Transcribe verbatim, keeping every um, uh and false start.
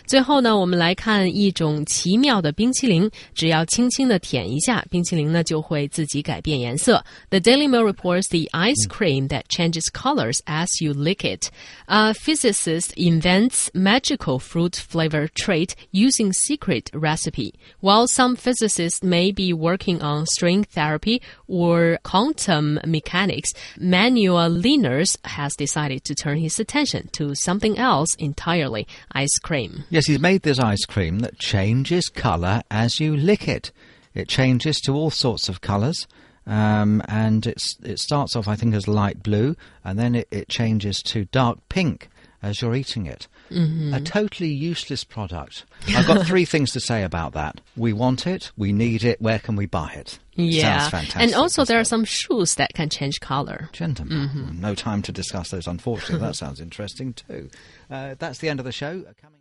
最后呢，我们来看一种奇妙的冰淇淋，只要轻轻的舔一下，冰淇淋呢就会自己改变颜色。The Daily Mail reports the ice cream that changes colors as you lick it. A physicist invents magical fruit flavor trait using secret recipe. While some physicists may be working on string therapy or quantum mechanics, Manuel Liners has decided to turn his attention to something else entirely, ice cream. Yes, he's made this ice cream that changes colour as you lick it. It changes to all sorts of colours. Um, and it's, it starts off, I think, as light blue, and then it, it changes to dark pink as you're eating it. Mm-hmm. A totally useless product. I've got three things to say about that. We want it, we need it, where can we buy it? Yeah. Sounds fantastic. And also there it? are some shoes that can change color. Gentlemen, mm-hmm. no time to discuss those, unfortunately. That sounds interesting too. Uh, that's the end of the show. Coming